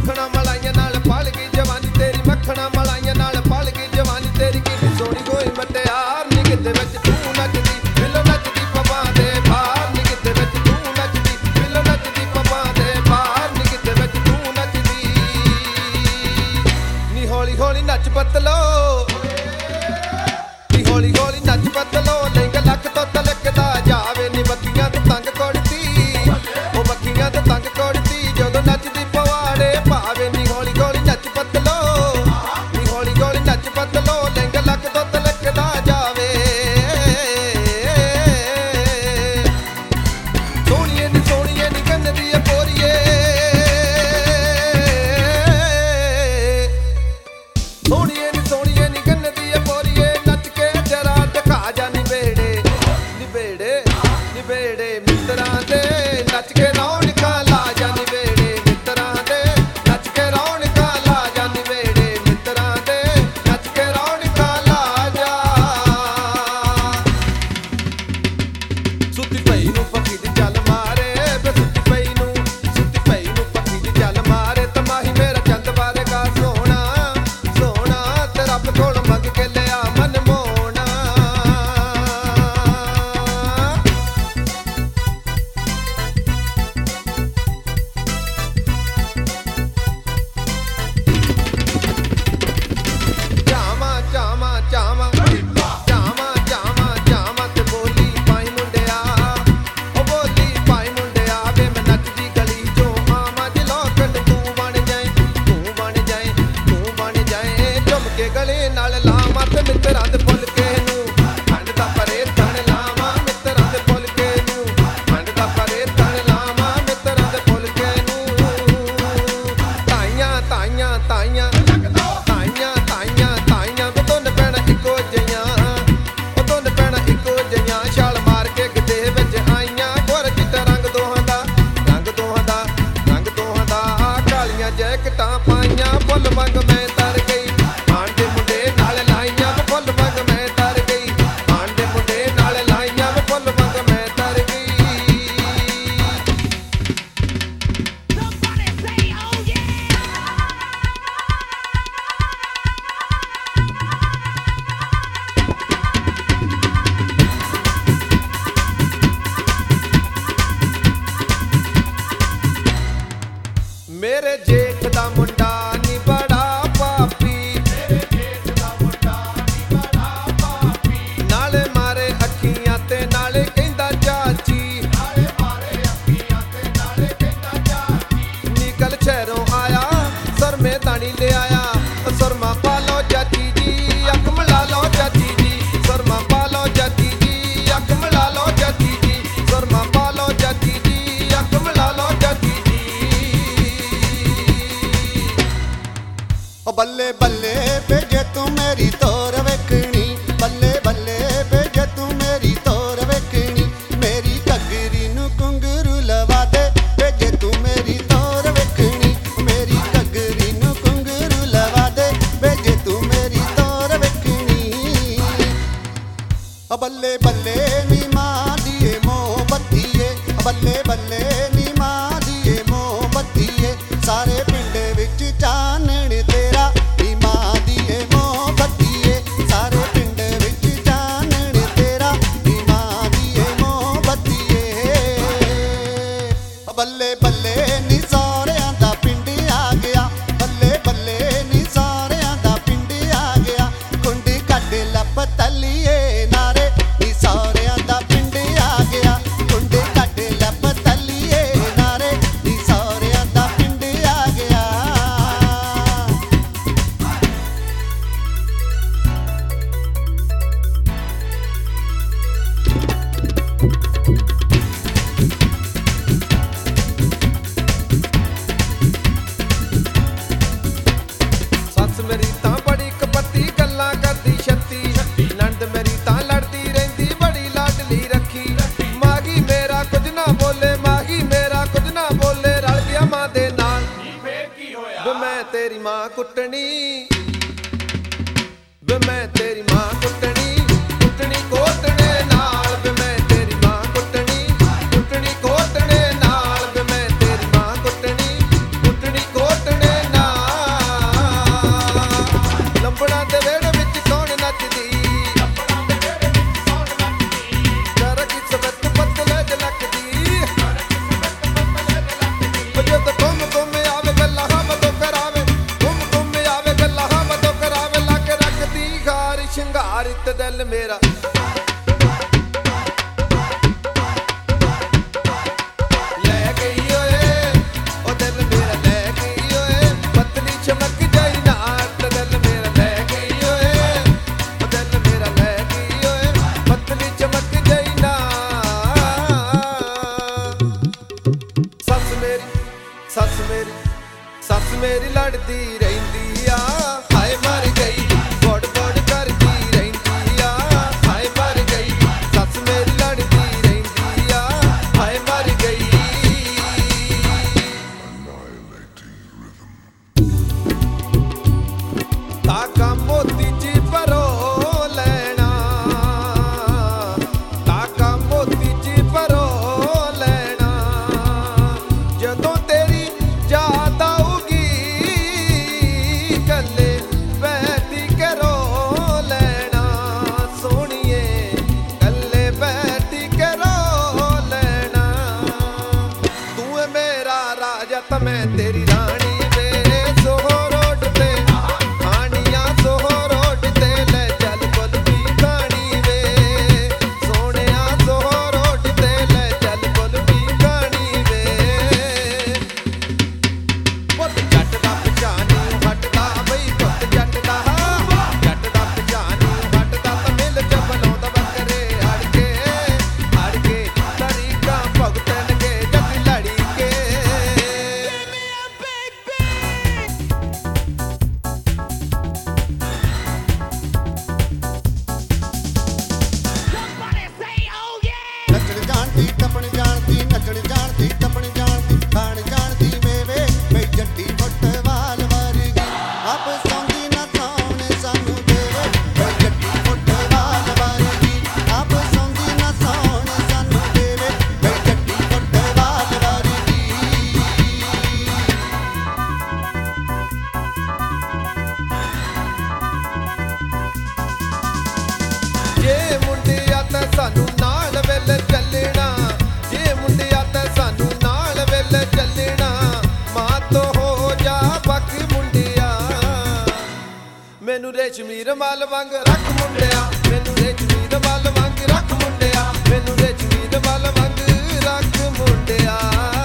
ਮੱਖਣਾ ਮਲਾਈਆਂ ਨਾਲ ਪਲ ਗਈ ਜਵਾਨੀ ਤੇਰੀ, ਮੱਖਣਾ ਮਲਾਈਆਂ ਨਾਲ ਪਲ ਗਈ ਜਵਾਨੀ ਤੇਰੀ। ਕਿੰਨੀ ਸੋਹਣੀ ਕੋਈ ਮਟਿਆਰ ਨੀ ਕਿਤੇ ਵਿੱਚ ਤੂੰ ਨੱਚਦੀ, ਬਿੱਲੋ ਨੱਚਦੀ ਪਵਾਂ ਦੇ ਬਾਹਰ ਨੀ ਕਿਤੇ ਵਿੱਚ ਤੂੰ ਨੱਚਦੀ, ਬਿੱਲੋ ਨੱਚਦੀ ਪਵਾਂ ਦੇ ਬਾਹਰ ਨੀ ਕਿਤੇ ਵਿੱਚ ਤੂੰ ਨੱਚਦੀ। ਨੀ ਹੌਲੀ ਹੌਲੀ ਨੱਚ ਪਤਲੋ, ਨੀ ਹੌਲੀ ਹੌਲੀ ਨੱਚ ਪਤਲੋ, ਲਿੰਗ ਲੱਕ ਤੋਂ ਤਲਕਦਾ ਜਾਵੇ ਨੀ ਬੱਖੀਆਂ ਤੇ ਤੰਗ ਕੁੜਤੀ, ਉਹ ਬੱਖੀਆਂ ਤੇ ਤੰਗ ਕੁੜਤੀ ਜਦੋਂ ਨੱਚਦੀ ਪਵਾੜੇ ਪਾਵੇ। ਨੀ ਹੌਲੀ ਹੌਲੀ ਨੱਚ ਪਤਲੋ, ਨੀ ਹੌਲੀ ਹੌਲੀ ਨੱਚ ਪਤਲੋ, ਲਿੰਗ ਲੱਕ ਤੋਂ ਤਲਕਦਾ ਜਾਵੇ। ਸੋਹਣੀਏ ਨੀ ਕੰਨ ਦੀ ਪੋਰੀਏ, ਸੋਹਣੀਏ ਨੀ ਕੰਨ ਦੀ ਪੋਰੀਏ, ਨੱਚ ਕੇ ਜਰਾ ਦਿਖਾ ਜਾ ਨਿਬੇੜੇ, ਨਿਬੇੜੇ ਨਿਬੇੜੇ ਮਿੱਤਰਾਂ ਦੇ, ਨੱਚ ਕੇ ਰੌਣਕਾਂ ਲਾ ਜਾ ਨਿਬੇੜੇ ਮਿੱਤਰਾਂ ਦੇ, ਨੱਚ ਕੇ ਰੌਣਕਾਂ ਲਾ ਜਾ ਨਿਬੇੜੇ ਮਿੱਤਰਾਂ ਦੇ, ਨੱਚ ਕੇ ਰੌਣਕਾਂ ਲਾ ਜਾ। ਸੁੱਤੀ ਪਈ ਨੂੰ ਪੱਖੀ ਦੀ ਚੱਲ ਮਾਰੇ ਵੇ, ਸੁੱਤੀ ਪਈ ਨੂੰ ਪੱਖੀ ਦੀ ਚੱਲ ਮਾਰੇ। ਤਮਾਹੀ ਮੇਰਾ ਚੰਦ ਬਾਰੇਗਾ ਸੋਹਣਾ ਸੋਹਣਾ, ਤੇ ਰੱਬ ਕੋਲ ਮੰਗ ਕੇ ਲਿਆ ਮਨ ਮੋਹਣਾ। ਜਾਵਾਂ ਜਾਵਾਂ ਜਾਵਾਂ ਜਾਵਾਂ ਜਾਵਾਂ ਜਾਵਾਂ ਤੇ ਬੋਲੀ ਪਾਈ ਮੁੰਡਿਆ, ਉਹ ਬੋਲੀ ਪਾਈ ਮੁੰਡਿਆ ਵੇ। ਮੈਂ ਨੱਚਦੀ ਗਲੀ ਚੋਂ ਆਵਾਂ ਜੇ ਲੋਕਨ ਤੂੰ ਬਣ ਜਾਏ, ਤੂੰ ਬਣ ਜਾਏ, ਤੂੰ ਬਣ ਜਾਏ। ਝੁੰਮ ਕੇ ਗਲੇ ਨਾਲ ਲਾਵਾਂ ਤੇ ਮਿੱਤਰਾਂ ਦੇ ਫੁਲਕੇ ਨੂੰ, ਠੰਡ ਦਾ ਪਰੇ ਤਣ ਲਾਵਾਂ ਮਿੱਤਰਾਂ ਦੇ ਫੁਲਕੇ ਨੂੰ, ਠੰਡ ਦਾ ਪਰੇ ਤਣ ਲਾਵਾਂ ਮਿੱਤਰਾਂ ਦੇ ਫੁਲਕੇ ਨੂੰ। ਤਾਈਆਂ ਤਾਈਆਂ ਤਾਈਆਂ ਤਾਈਆਂ ਤਾਈਆਂ ਤਾਈਆਂ ਵੇ ਦੋਨ ਭੈਣਾਂ ਇੱਕੋ ਜਿਹੀਆਂ, ਉਹ ਦੋਨ ਭੈਣਾਂ ਇੱਕੋ ਜਿਹੀਆਂ, ਛਾਲ ਮਾਰ ਕੇ ਗਿੱਧੇ ਵਿੱਚ ਆਈਆਂ। ਗੁਰ ਚਿੱਟਾ ਰੰਗ ਦੋਹਾਂ ਦਾ, ਰੰਗ ਦੋਹਾਂ ਦਾ, ਰੰਗ ਦੋਹਾਂ ਦਾ, ਕਾਲੀਆਂ ਜੈਕਟਾਂ ਪਾਈਆਂ। ਫੁੱਲ ਮੰਗ ਮੈਂ ਤਰ ਗਈ, ਆਣ ਦੇ ਮੁੰਡੇ ਨਾਲ ਲਾਈਆਂ ਵੇ, ਫੁੱਲ ਮੰਗ ਮੈਂ ਤਰ ਗਈ, ਆਣ ਦੇ ਮੁੰਡੇ ਨਾਲ ਲਾਈਆਂ ਵੇ, ਫੁੱਲ ਮੰਗ ਮੈਂ ਤਰ ਗਈ। Somebody say, oh yeah! ਮੇਰੇ ਜੇਠ ਦਾ ਮੁੰਡਾ ਨੀ ਬੜਾ ਪਾਪੀ, ਮੇਰੇ ਜੇਠ ਦਾ ਮੁੰਡਾ ਨੀ ਬੜਾ ਪਾਪੀ, ਨਾਲੇ ਮਾਰੇ ਅੱਖੀਆਂ ਤੇ ਨਾਲੇ ਕਹਿੰਦਾ ਚਾਚੀ, ਨਾਲੇ ਮਾਰੇ ਅੱਖੀਆਂ ਤੇ ਨਾਲੇ ਕਹਿੰਦਾ ਚਾਚੀ। ਨਿਕਲ ਸ਼ਹਿਰੋਂ ਆਇਆ ਸਰਮੇ ਤਾਣੀ ਲਿਆਇਆ, ਸੁਰਮਾ ਪਾ ਲਓ ਚਾਚੀ ਜੀ, ਅੱਖ ਮਿਲਾ ਲਓ ਚਾਚੀ ਜੀ, ਸੁਰਮਾ ਪਾ ਲਓ ਚਾਚੀ ਜੀ, ਅੱਖ ਮਿਲਾ ਲਓ ਚਾਚੀ ਜੀ, ਸੁਰਮਾ ਪਾ ਲਓ ਚਾਚੀ ਜੀ, ਅੱਖ ਮਿਲਾ ਲਓ ਚਾਚੀ ਜੀ। ओ बल्ले बल्ले भेजे तू मेरी तोर वेखनी, बल्ले बल्ले भेजे तू मेरी तोर वेखनी। मेरी घगरी नू घुंघरू लवा दे, भेजे तू मेरी तोर वेखनी, मेरी घगरी नू घुंघरू लवा दे, भेजे तू मेरी तोर वेखनी। ओ बल्ले बल्ले नी मां दिए मोमबत्तीए, बल्ले बल्ले नी मां दिए मोमबत्तीए, सारे पिंड विच चानण तेरा नी मां दिए मोमबत्तीए, सारे पिंड विच चानण तेरा नी मां दिए मोमबत्तीए। बल्ले बल्ले नी सौरियां दा पिंड आ गया, बल्ले बल्ले नी सौरियां दा पिंड आ गया, कुंडी कड्ड लप तलिए नारे नी सौरियां दा पिंड आ गया, कुंडी कड्ड लप तलिए नारे नी सौरियां दा पिंड आ गया। ਸੱਸ ਮੇਰੀ ਤਾਂ ਬੜੀ ਕਪੱਤੀ ਗੱਲਾਂ ਕਰਦੀ ਛੱਤੀ, ਨਣਦ ਮੇਰੀ ਤਾਂ ਲੜਦੀ ਰਹਿੰਦੀ ਬੜੀ ਲਾਡਲੀ ਰੱਖੀ। ਮਾਗੀ ਮੇਰਾ ਕੁਝ ਨਾ ਬੋਲੇ, ਮਾਗੀ ਮੇਰਾ ਕੁਝ ਨਾ ਬੋਲੇ, ਰਲ ਗਿਆ ਮਾਂ ਦੇ ਨਾਲ। ਫੇਰ ਕੀ ਹੋਇਆ ਵੇ ਮੈਂ ਤੇਰੀ ਮਾਂ ਕੁੱਟਣੀ, ਵੇ ਮੈਂ ਤੇਰੀ ਮਾਂ ਕੁੱਟਣੀ, ਕੁੱਟਣੀ ਕੋਟਣੇ ਨਾਲ ਵੇ ਮੈਂ ਤੇਰੀ ਮਾਂ ਕੁੱਟਣੀ, ਕੁੱਟਣੀ ਕੋਟਣੇ ਨਾਲ ਵੇ ਮੈਂ ਤੇਰੀ ਮਾਂ ਕੁੱਟਣੀ, ਕੁੱਟਣੀ ਕੋਟਣੇ ਜਦ ਘੁੰਮ ਆਵੇ ਗੱਲਾਂ ਹਮ ਤੋਂ ਕਰਾਵੇ ਘੁੰਮ ਆਵੇ ਗੱਲਾਂ ਹਮ ਤੋਂ ਕਰਾਵੇ ਲੱਗ ਰੱਖਦੀ ਘਾਰ ਸ਼ਿੰਗਾਰਿਤ ਦਿਲ ਮੇਰਾ ਲੈ ਗਈ ਓਏ ਉਹ ਦਿਲ ਮੇਰਾ ਲੈ ਗਈ ਓਏ ਪਤਲੀ ਚਮਕ ਜਾਈ ਨਾਰ ਤੇ ਦਿਲ ਮੇਰਾ ਲੈ ਗਈ ਓਏ ਉਹ ਦਿਲ ਮੇਰਾ ਲੈ ਗਈ ਓਏ ਪਤਲੀ ਚਮਕ ਜਾਈ ਨਾਰ ਸੱਸ ਮੇਰੀ ਲੜਦੀ ਰਹਿੰਦੀ ਆ ਹਾਏ ਮਰ ਗਈ ਗੋੜ ਗੋੜ ਕਰਦੀ ਰਹਿੰਦੀ ਆ ਹਾਏ ਮਰ ਗਈ ਸੱਸ ਮੇਰੀ ਲੜਦੀ ਰਹਿੰਦੀ ਆ ਹਾਏ ਮਰ ਗਈ ਤਾਕਾ ਮੋਤੀ ਜੀ ਪਰੋ ਲੈਣਾ ਤਾਕਾ ਮੋਤੀ ਜੀ ਪਰੋ ਲੈਣਾ ਜਦੋਂ ਤੇਰੀ ਯਾਦ ਆਊਗੀ ਗੱਲੇ ਬੈਠੀ ਕੇ ਰੋ ਲੈਣਾ ਸੋਹਣੀਏ ਗੱਲੇ ਬੈਠੀ ਕੇ ਰੋ ਲੈਣਾ ਤੂੰ ਏ ਮੇਰਾ ਰਾਜਾ ਤਾਂ ਮੈਂ ਤੇਰੀ ਰਾਣੀ ਵੇ ਸੋਹੋ ਰੋਡ ਤੇ ਖਾਣੀਆਂ ਸੋਹੋ ਰੋਡ ਤੇ ਲੈ ਚੱਲ ਕੁਲਫੀ ਖਾਣੀ ਵੇ ਸੋਹਣਿਆ ਸੋਹੋ ਰੋਡ ਤੇ ਲੈ ਚੱਲ ਕੁਲਫੀ ਖਾਣੀ ਵੇ ਪੁੱਤ ਜੱਟ ਦਾ ਪਛਾਣੀ ਹਟਦਾ ਬਈ ਪੁੱਤ ਜੱਟ ਦਾ ਪਛਾਣੀ ਹਟਦਾ ਤਾਂ ਮਿਲ ਜਬਲੋਂ ਦਾ ਬੱਕਰੇ ਹੜ ਕੇ ਤਰੀਕਾਂ ਭੁਗਤਣਗੇ ਜੱਟ ਲੜੀ ਕੇ ਨੱਚਣ ਜਾਣਦੀ ਟੱਪਣ ਜਾਣਦੀ ਨੱਚਣ ਜਾਣਦੀ ਟੱਪਣ ਜਾਣਦੀ ਖਾਣ ਜਾਣਦੀ ਵੇ ਬਈ ਜੱਟੀ ਫੁੱਟਵਾਲ ਵਰਗੀ ਆਪ ਸੌਂਦੀ ਨਾ ਸੌਣੇ ਸਾਨੂੰ ਦੇਵੇ ਬਈ ਜੱਟੀ ਫੁੱਟਵਾਲ ਵਰਗੀ ਆਪ ਸੌਂਦੀ ਨਾ ਸੌਣੇ ਸਾਨੂੰ ਦੇਵੇ ਬਈ ਜੱਟੀ ਫੁੱਟਵਾਲ ਵਰਗੀ ਜੇ ਮੁੰਡਿਆ ਤਾਂ ਸਾਨੂੰ ਨਾਲ ਵੇਲੇ ਚੱਲਣਾ ਜੇ ਮੁੰਡਿਆ ਤਾਂ ਸਾਨੂੰ ਨਾਲ ਵੇਲੇ ਚੱਲਣਾ ਮਾਂ ਤੋਂ ਹੋ ਜਾ ਬਾਕੀ ਮੁੰਡਿਆ ਮੈਨੂੰ ਰੇਸ਼ਮੀ ਰਮਾਲ ਵਾਂਗ ਰੱਖ ਮੁੰਡਿਆ ਮੈਨੂੰ ਰੇਸ਼ਮੀ ਰਮਾਲ ਵਾਂਗ ਰੱਖ ਮੁੰਡਿਆ ਮੈਨੂੰ ਰੇਸ਼ਮੀ ਰਮਾਲ ਵਾਂਗ ਰੱਖ ਮੁੰਡਿਆ